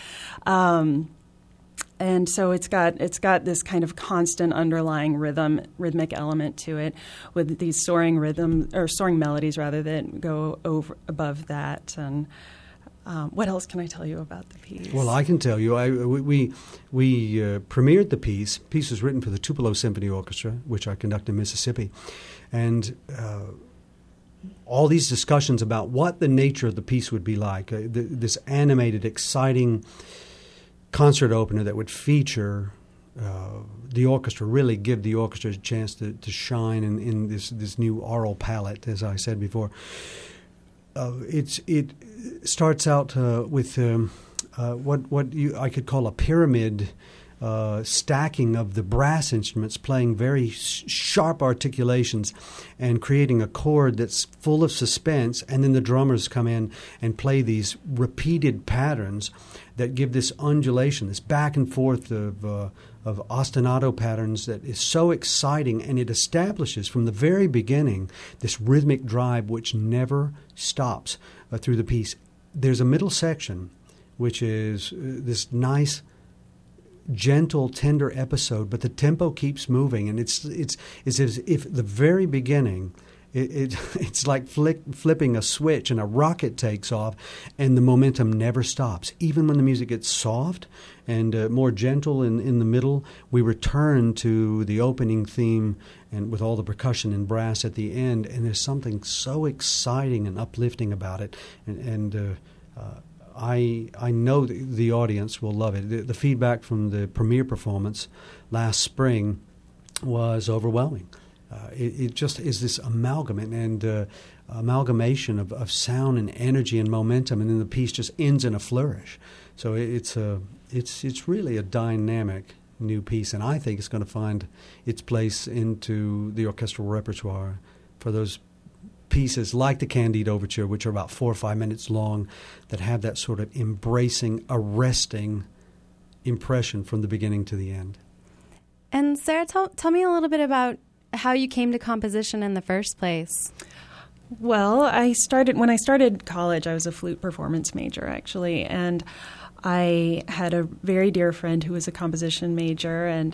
and so it's got this kind of constant underlying rhythmic element to it, with these soaring melodies rather, that go above that. And what else can I tell you about the piece? Well, I can tell you. We premiered the piece. The piece was written for the Tupelo Symphony Orchestra, which I conduct in Mississippi, and all these discussions about what the nature of the piece would be like, this animated, exciting concert opener that would feature the orchestra, really give the orchestra a chance to shine in this new aural palette, as I said before. It starts out with what I could call a pyramid stacking of the brass instruments, playing very sharp articulations and creating a chord that's full of suspense, and then the drummers come in and play these repeated patterns that give this undulation, this back and forth of ostinato patterns that is so exciting, and it establishes from the very beginning this rhythmic drive which never stops through the piece. There's a middle section which is this nice, gentle, tender episode, but the tempo keeps moving, and it's as if the very beginning it's like flipping a switch and a rocket takes off, and the momentum never stops. Even when the music gets soft and more gentle in the middle, we return to the opening theme and with all the percussion and brass at the end, and there's something so exciting and uplifting about it, and I know the audience will love it. The feedback from the premiere performance last spring was overwhelming. It just is this amalgamation of sound and energy and momentum, and then the piece just ends in a flourish. So it's really a dynamic new piece, and I think it's going to find its place into the orchestral repertoire for those pieces like the Candide Overture, which are about 4 or 5 minutes long, that have that sort of embracing, arresting impression from the beginning to the end. And Sarah, tell me a little bit about how you came to composition in the first place. Well, when I started college, I was a flute performance major, actually, and I had a very dear friend who was a composition major, and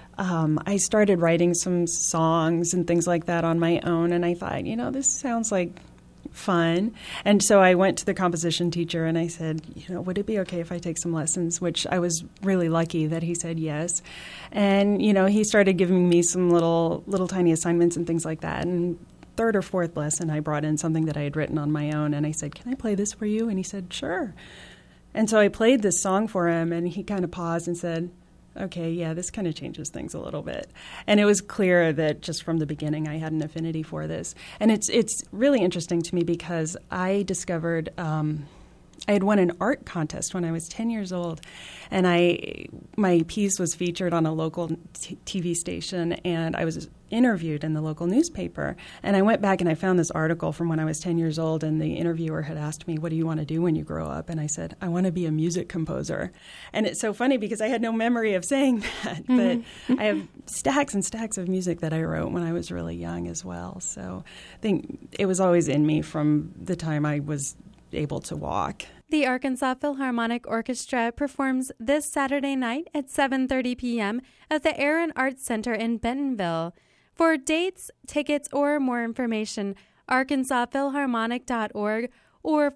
I started writing some songs and things like that on my own, and I thought, this sounds like fun. And so I went to the composition teacher and I said, would it be okay if I take some lessons? Which I was really lucky that he said yes. And, he started giving me some little tiny assignments and things like that. And third or fourth lesson, I brought in something that I had written on my own, and I said, can I play this for you? And he said, sure. And so I played this song for him, and he kind of paused and said, okay, yeah, this kind of changes things a little bit. And it was clear that just from the beginning I had an affinity for this. And it's really interesting to me because I discovered I had won an art contest when I was 10 years old, and my piece was featured on a local TV station, and I was interviewed in the local newspaper. And I went back and I found this article from when I was 10 years old, and the interviewer had asked me, what do you want to do when you grow up? And I said, I want to be a music composer. And it's so funny because I had no memory of saying that, but I have stacks and stacks of music that I wrote when I was really young as well. So I think it was always in me from the time I was able to walk. The Arkansas Philharmonic Orchestra performs this Saturday night at 7:30 p.m. at the Aaron Arts Center in Bentonville. For dates, tickets, or more information, arkansasphilharmonic.org or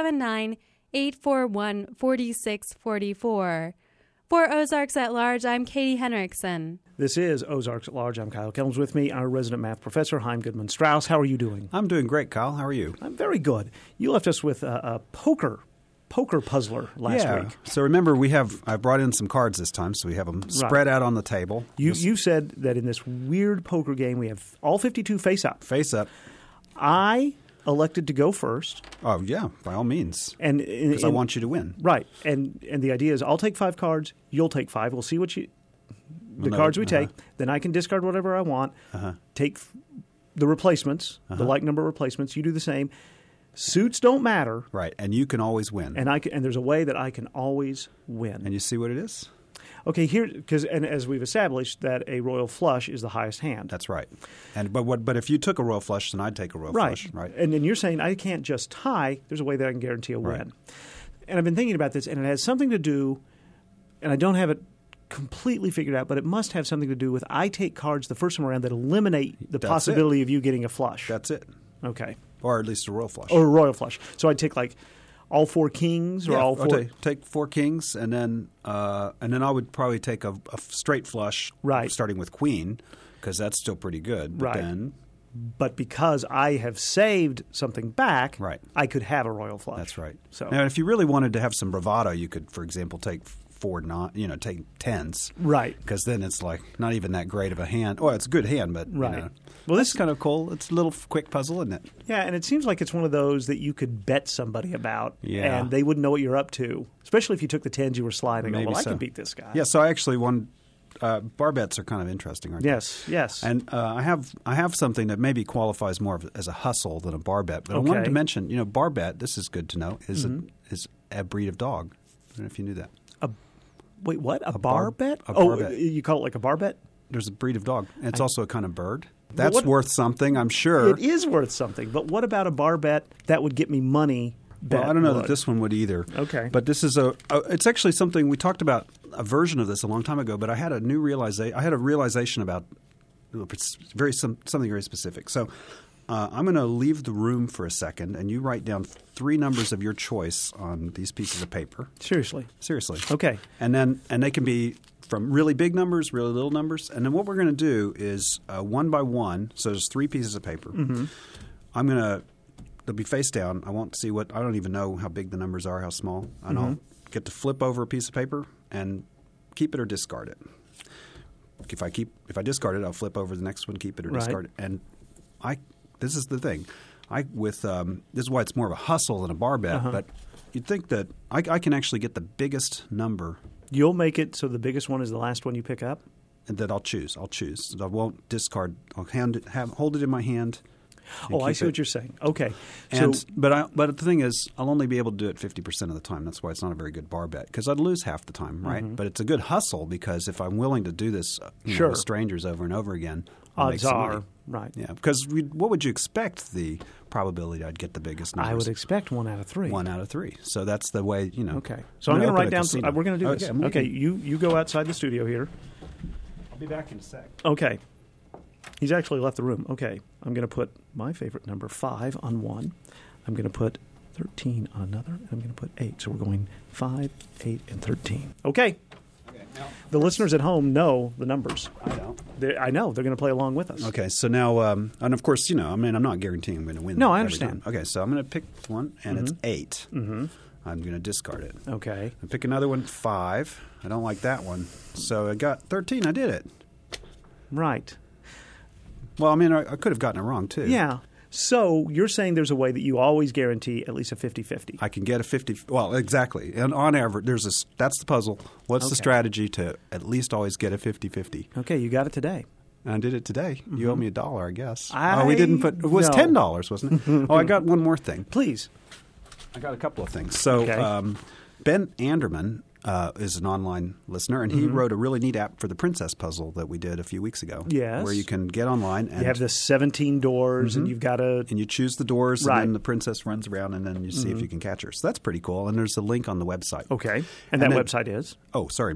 479-841-4644. For Ozarks at Large, I'm Katie Henriksen. This is Ozarks at Large. I'm Kyle Kelms. With me, our resident math professor, Chaim Goodman-Strauss. How are you doing? I'm doing great, Kyle. How are you? I'm very good. You left us with a poker puzzler last week. So remember, I brought in some cards this time, so we have them spread out on the table. You said that in this weird poker game, we have all 52 face up. Face up. I elected to go first. Oh, yeah, by all means. Because I want you to win. Right. And the idea is I'll take 5 cards, you'll take 5. We'll see the cards we take. Then I can discard whatever I want, take the replacements, the like number of replacements. You do the same. Suits don't matter. Right, and you can always win. And there's a way that I can always win. And you see what it is? Okay, and as we've established, that a royal flush is the highest hand. That's right. But if you took a royal flush, then I'd take a royal flush. Right. And then you're saying I can't just tie. There's a way that I can guarantee a win. And I've been thinking about this, and it has something to do, and I don't have it completely figured out, but it must have something to do with I take cards the first time around that eliminate the possibility of you getting a flush. That's it. Okay. Or at least a royal flush. Or a royal flush. So I'd take like all 4 kings or all 4? Take 4 kings, and then I would probably take a straight flush starting with queen, because that's still pretty good. But because I have saved something back, I could have a royal flush. That's right. So now, if you really wanted to have some bravado, you could, for example, take 4 take tens. Right. Because then it's like not even that great of a hand. Oh, it's a good hand, but well, this is kind of cool. It's a little quick puzzle, isn't it? Yeah, and it seems like it's one of those that you could bet somebody about, and they wouldn't know what you're up to, especially if you took the tens you were sliding. Maybe I can beat this guy. Yeah, so I actually won. Bar bets are kind of interesting, aren't they? Yes. And I have something that maybe qualifies more as a hustle than a bar bet. But I wanted to mention, bar bet, this is good to know, is a breed of dog. I don't know if you knew that. Wait, what? A bar bet? A bar bet. You call it like a bar bet? There's a breed of dog. And it's also a kind of bird. That's worth something, I'm sure. It is worth something. But what about a bar bet that would get me money? Well, I don't know that this one would either. Okay. But this is it's actually something, we talked about a version of this a long time ago, but I had a realization about something very specific. So I'm going to leave the room for a second, and you write down 3 numbers of your choice on these pieces of paper. Seriously. Okay. And they can be from really big numbers, really little numbers. And then what we're going to do is one by one. So there's 3 pieces of paper. They'll be face down. I won't see I don't even know how big the numbers are, how small. And I'll get to flip over a piece of paper and keep it or discard it. If I discard it, I'll flip over the next one, keep it or discard it. And this is the thing. This is why it's more of a hustle than a bar bet. But you'd think that I can actually get the biggest number. You'll make it so the biggest one is the last one you pick up? And that I'll choose. I won't discard. I'll hold it in my hand. Oh, I see what you're saying. Okay. But the thing is, I'll only be able to do it 50% of the time. That's why it's not a very good bar bet, because I'd lose half the time, right? But it's a good hustle, because if I'm willing to do this with strangers over and over again, I'll make some money. Right. Yeah, because what would you expect the probability I'd get the biggest numbers? I would expect 1 out of 3. 1 out of 3. So that's the way, Okay. So I'm going to write down – we're going to do this. Okay, you go outside the studio here. I'll be back in a sec. Okay. He's actually left the room. Okay. I'm going to put my favorite number, 5, on one. I'm going to put 13 on another. And I'm going to put 8. So we're going 5, 8, and 13. Okay. Now, the listeners at home know the numbers. I don't. I know. They're going to play along with us. Okay. So now, and of course, I'm not guaranteeing I'm going to win. No, I every understand. time. Okay. So I'm going to pick one, and it's 8. Mm-hmm. I'm going to discard it. Okay. I pick another one, 5. I don't like that one. So I got 13. I did it. Right. Well, I mean, I could have gotten it wrong, too. Yeah. So you're saying there's a way that you always guarantee at least a 50-50. I can get a 50 – well, exactly. And on average, that's the puzzle. What's the strategy to at least always get a 50-50? Okay, you got it today. I did it today. Mm-hmm. You owe me $1, I guess. We didn't put – it was $10, wasn't it? I got one more thing. Please. I got a couple of things. So Ben Anderman is an online listener, and he wrote a really neat app for the Princess Puzzle that we did a few weeks ago. Yes. Where you can get online. And you have the 17 doors, and you've got to – and you choose the doors, and then the princess runs around, and then you see if you can catch her. So that's pretty cool, and there's a link on the website. Okay. And that website is? Oh, sorry,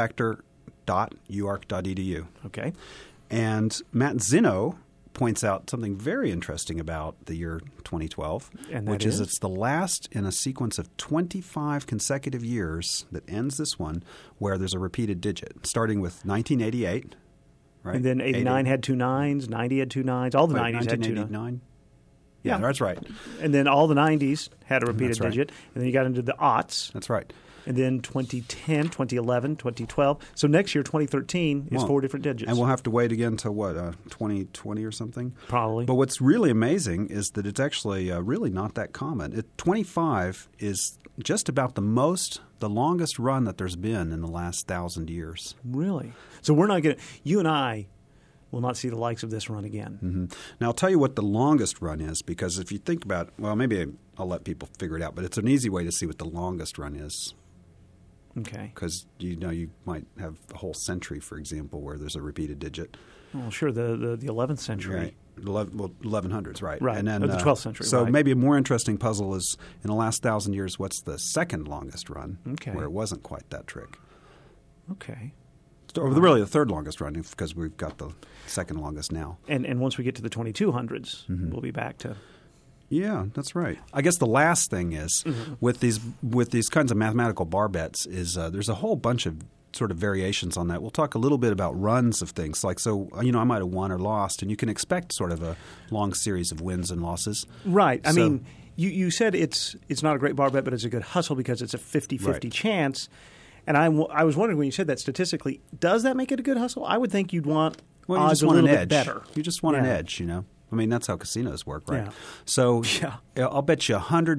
mathfactor.uark.edu. Okay. And Matt Zinno points out something very interesting about the year 2012, which is it's the last in a sequence of 25 consecutive years that ends this one where there's a repeated digit, starting with 1988. Right? And then 89 had 2 9s, 90 had 2 9s, all the 90s had 2 9s. Yeah, that's right. And then all the 90s had a repeated digit, and then you got into the aughts. That's right. And then 2010, 2011, 2012. So next year, 2013, is 4 different digits. And we'll have to wait again until, 2020 or something? Probably. But what's really amazing is that it's actually really not that common. 25 is just about the longest run that there's been in the last 1,000 years. Really? So we're not going to – you and I will not see the likes of this run again. Mm-hmm. Now, I'll tell you what the longest run is, because if you think about – well, maybe I'll let people figure it out, but it's an easy way to see what the longest run is. Okay. Because, you might have a whole century, for example, where there's a repeated digit. Well, sure, the 11th century. Right. 1100s, right. Right, and then, or the 12th century, So right. maybe a more interesting puzzle is, in the last 1,000 years, what's the second longest run, okay, where it wasn't quite that trick. Okay. Or really the third longest run, because we've got the second longest now. And once we get to the 2200s, we'll be back to... Yeah, that's right. I guess the last thing is with these kinds of mathematical bar bets is there's a whole bunch of sort of variations on that. We'll talk a little bit about runs of things. Like, so, I might have won or lost, and you can expect sort of a long series of wins and losses. Right. I mean, you said it's not a great bar bet, but it's a good hustle because it's a 50-50 chance. And I was wondering when you said that statistically, does that make it a good hustle? I would think you'd want odds a little bit better. You just want an edge, I mean, that's how casinos work, right? Yeah. So I'll bet you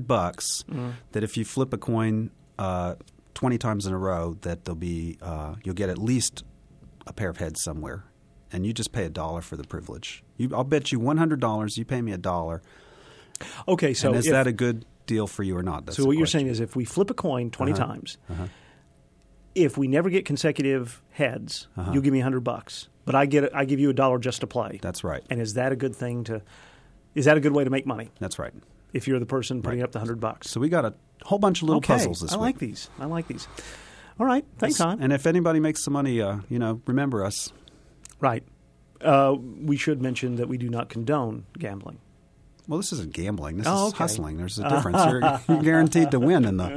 $100 that if you flip a coin 20 times in a row, that there'll be you'll get at least a pair of heads somewhere, and you just pay $1 for the privilege. I'll bet you $100. You pay me $1. Okay, so and is that a good deal for you or not? That's so what you're saying is, if we flip a coin 20 times, if we never get consecutive heads, you'll give me $100. But I give you $1 just to play. That's right. And is that a good thing is that a good way to make money? That's right. If you're the person putting up the $100. So we got a whole bunch of little puzzles this week. I like these. All right. Thanks, Tom. And if anybody makes some money, remember us. Right. We should mention that we do not condone gambling. Well, this isn't gambling. This is hustling. There's a difference. You're guaranteed to win in the.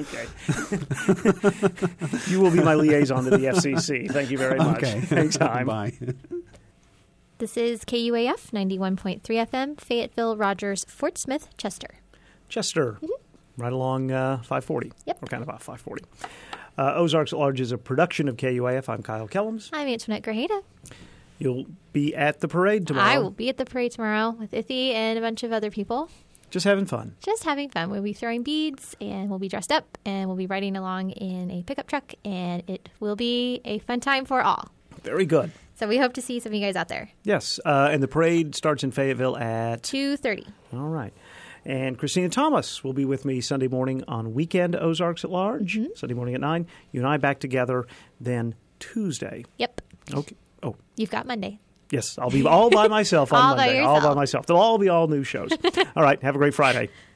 Okay. You will be my liaison to the FCC. Thank you very much. Okay. Thanks, Time. Bye. This is KUAF 91.3 FM, Fayetteville, Rogers, Fort Smith, Chester. Chester, right along 540. Yep. Or kind of off 540. Ozarks at Large is a production of KUAF. I'm Kyle Kellums. I'm Antoinette Grajeda. You'll be at the parade tomorrow. I will be at the parade tomorrow with Ithy and a bunch of other people. Just having fun. Just having fun. We'll be throwing beads, and we'll be dressed up, and we'll be riding along in a pickup truck, and it will be a fun time for all. Very good. So we hope to see some of you guys out there. Yes, and the parade starts in Fayetteville at 2:30. All right. And Christina Thomas will be with me Sunday morning on Weekend Ozarks at Large. Sunday morning at 9. You and I back together then Tuesday. Yep. Okay. Oh. You've got Monday. Yes, I'll be all by myself on All by Monday. All by yourself. myself. They'll all be all new shows. All right. Have a great Friday.